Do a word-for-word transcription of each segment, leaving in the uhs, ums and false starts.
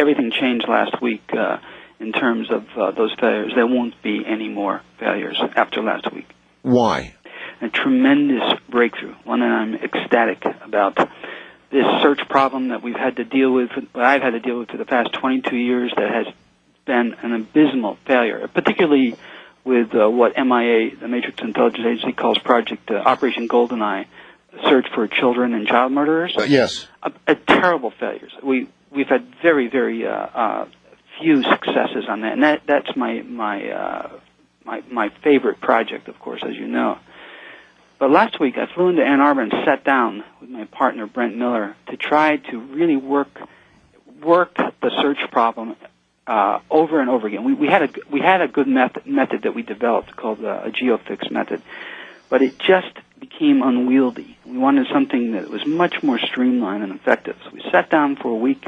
everything changed last week uh, in terms of uh, those failures. There won't be any more failures after last week. Why? A tremendous breakthrough, one that I'm ecstatic about. This search problem that we've had to deal with, what I've had to deal with for the past twenty-two years, that has been an abysmal failure, particularly with uh, what M I A, the Matrix Intelligence Agency, calls Project uh, Operation GoldenEye, search for children and child murderers. Uh, yes. A, a terrible failures. We we've had very very uh, uh, few successes on that, and that that's my my uh, my my favorite project, of course, as you know. But last week I flew into Ann Arbor and sat down with my partner Brent Miller to try to really work work the search problem uh, over and over again. We we had a we had a good method method that we developed called uh, a GeoFix method, but it just became unwieldy. We wanted something that was much more streamlined and effective. So we sat down for a week,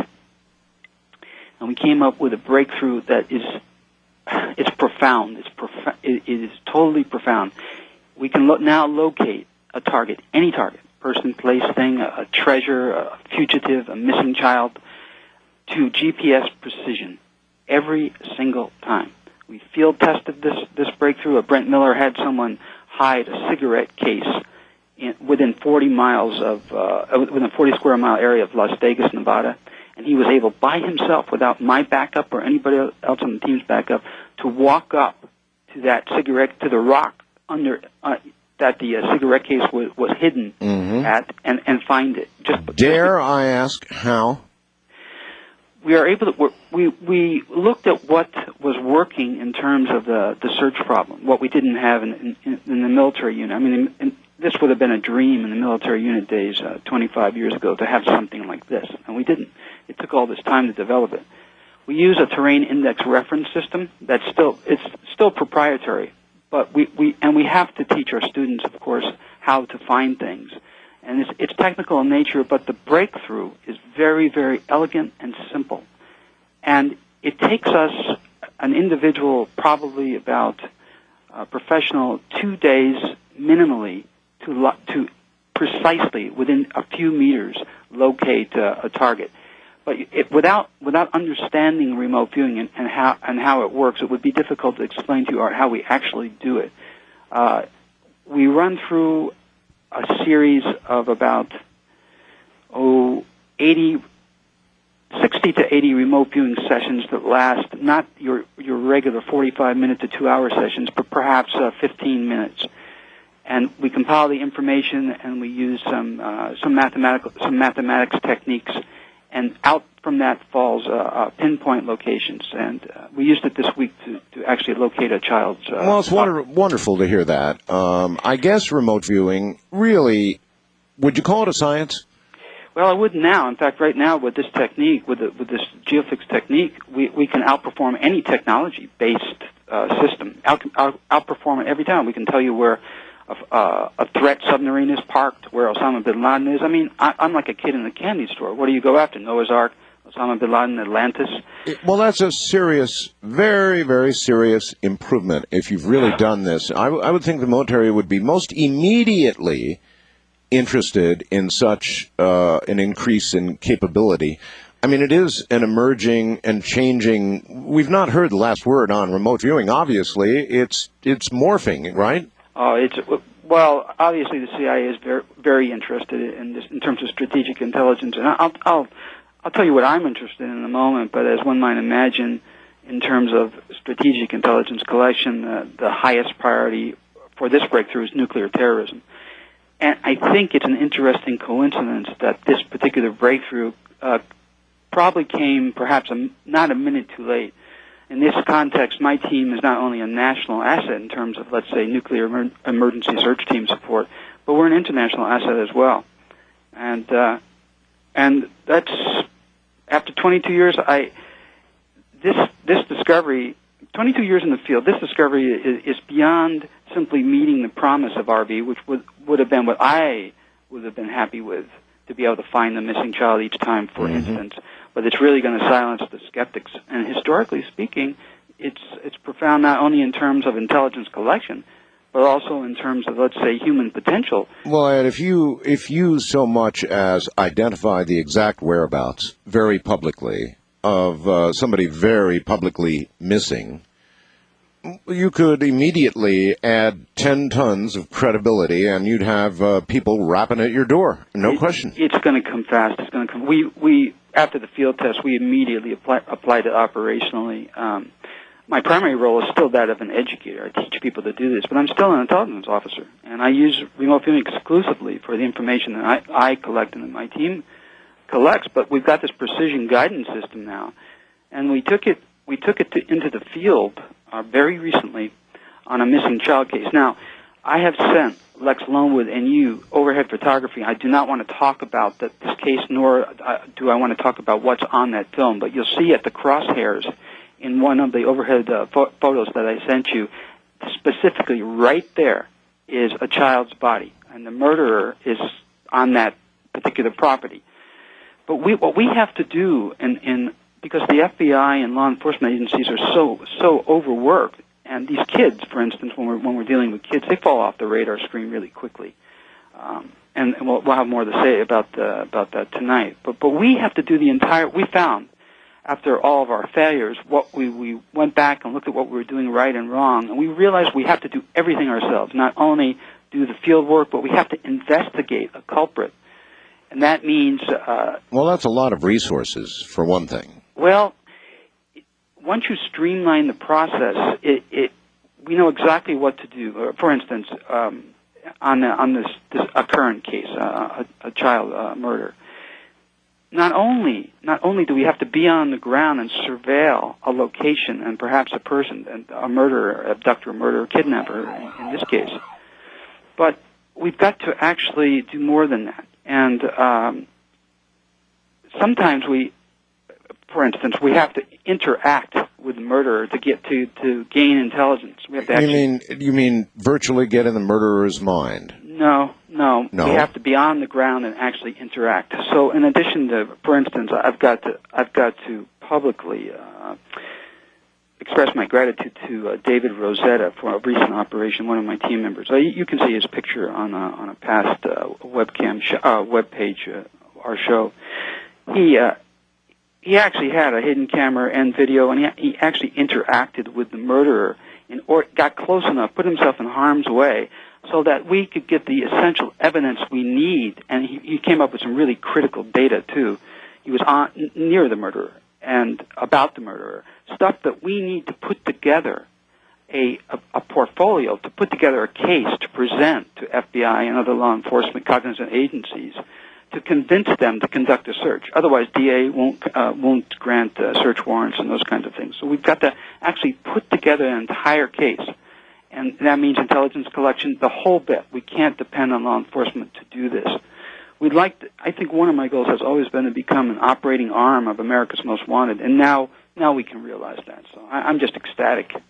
and we came up with a breakthrough that is it's profound. It's prof- it, it is totally profound. We can lo- now locate a target, any target, person, place, thing, a, a treasure, a fugitive, a missing child, to G P S precision every single time. We field tested this this breakthrough. Brent Miller had someone hide a cigarette case in, within forty miles of uh, within a forty square mile area of Las Vegas, Nevada, and he was able by himself, without my backup or anybody else on the team's backup, to walk up to that cigarette to the rock under uh, that the uh, cigarette case was, was hidden mm-hmm. at, and and find it. Just dare just, I ask how? We are able to. We we looked at what was working in terms of the the search problem. What we didn't have in in, in the military unit. I mean, in, in, this would have been a dream in the military unit days, uh, twenty-five years ago, to have something like this, and we didn't. It took all this time to develop it. We use a terrain index reference system that's still it's still proprietary, but we, we and we have to teach our students, of course, how to find things. And it's, it's technical in nature, but the breakthrough is very, very elegant and simple. And it takes us, an individual, probably about uh, professional, two days minimally to lo- to precisely, within a few meters, locate uh, a target. But it, without without understanding remote viewing and, and how and how it works, it would be difficult to explain to you how we actually do it. Uh, we run through a series of about oh eighty, sixty to eighty remote viewing sessions that last not your your regular forty-five minute to two hour sessions, but perhaps uh, fifteen minutes. And we compile the information, and we use some uh, some mathematical some mathematics techniques. And out from that falls uh, uh, pinpoint locations. And uh, we used it this week to, to actually locate a child's... Uh, well, it's wonder- wonderful to hear that. Um, I guess remote viewing, really, would you call it a science? Well, I would now. In fact, right now with this technique, with the, with this GeoFix technique, we, we can outperform any technology-based uh, system, out, out, outperform it every time. We can tell you where a, uh, a threat submarine is parked, where Osama bin Laden is. I mean, I, I'm like a kid in a candy store. What do you go after? Noah's Ark, Osama bin Laden, Atlantis? It, well, that's a serious, very, very serious improvement if you've really done this. I, w- I would think the military would be most immediately interested in such uh, an increase in capability. I mean, it is an emerging and changing. We've not heard the last word on remote viewing. Obviously, it's it's morphing, right? Oh, it's well. Obviously, the C I A is very, very interested in this in terms of strategic intelligence, and I'll, I'll, I'll tell you what I'm interested in in a moment. But as one might imagine, in terms of strategic intelligence collection, uh, the highest priority for this breakthrough is nuclear terrorism. And I think it's an interesting coincidence that this particular breakthrough uh, probably came perhaps a, not a minute too late. In this context, my team is not only a national asset in terms of, let's say, nuclear emer- emergency search team support, but we're an international asset as well. And uh, and that's after twenty-two years. I this this discovery, twenty-two years in the field, this discovery is, is beyond simply meeting the promise of R V, which would would have been what I would have been happy with, to be able to find the missing child each time, for mm-hmm. instance. But it's really going to silence the skeptics. And historically speaking, it's it's profound not only in terms of intelligence collection, but also in terms of, let's say, human potential. Well, Ed, if you if you so much as identify the exact whereabouts very publicly of uh, somebody very publicly missing, you could immediately add ten tons of credibility, and you'd have uh, people rapping at your door. No it, question. It's going to come fast. It's going to come. We we after the field test, we immediately apply, applied it operationally. Um, my primary role is still that of an educator. I teach people to do this, but I'm still an intelligence officer, and I use remote viewing exclusively for the information that I, I collect and that my team collects. But we've got this precision guidance system now, and we took it we took it to, into the field uh, very recently on a missing child case. Now, I have sent Lex Lonewood and you overhead photography. I do not want to talk about the, this case, nor uh, do I want to talk about what's on that film, but you'll see at the crosshairs in one of the overhead uh, pho- photos that I sent you, specifically right there is a child's body, and the murderer is on that particular property. But we, what we have to do, in, in because the F B I and law enforcement agencies are so so overworked, and these kids, for instance, when we're when we're dealing with kids, they fall off the radar screen really quickly. Um, and and we'll, we'll have more to say about the, about that tonight. But but we have to do the entire. We found after all of our failures, what we we went back and looked at what we were doing right and wrong, and we realized we have to do everything ourselves. Not only do the field work, but we have to investigate a culprit, and that means. Uh, well, that's a lot of resources for one thing. Well, once you streamline the process, it, it, we know exactly what to do. For instance, um, on the, on this, this a current case, uh, a, a child uh, murder. Not only not only do we have to be on the ground and surveil a location and perhaps a person, a murderer, abductor, murderer, kidnapper in, in this case, but we've got to actually do more than that. And um, sometimes we. For instance, we have to interact with the murderer to get to, to gain intelligence. We have to actually, you mean you mean virtually get in the murderer's mind? No, no, no. We have to be on the ground and actually interact. So, in addition to, for instance, I've got to I've got to publicly uh, express my gratitude to uh, David Rosetta for a recent operation. One of my team members. Uh, you, you can see his picture on a, on a past uh, webcam sh- uh, web page, uh, our show. He. Uh, He actually had a hidden camera and video, and he, he actually interacted with the murderer and or got close enough, put himself in harm's way, so that we could get the essential evidence we need. And he, he came up with some really critical data, too. He was on, near the murderer and about the murderer, stuff that we need to put together a, a, a portfolio, to put together a case to present to F B I and other law enforcement cognizant agencies to convince them to conduct a search. Otherwise, D A won't uh, won't grant uh, search warrants and those kinds of things. So we've got to actually put together an entire case, and that means intelligence collection, the whole bit. We can't depend on law enforcement to do this. We'd like to, I think one of my goals has always been to become an operating arm of America's Most Wanted, and now now we can realize that. So I, I'm just ecstatic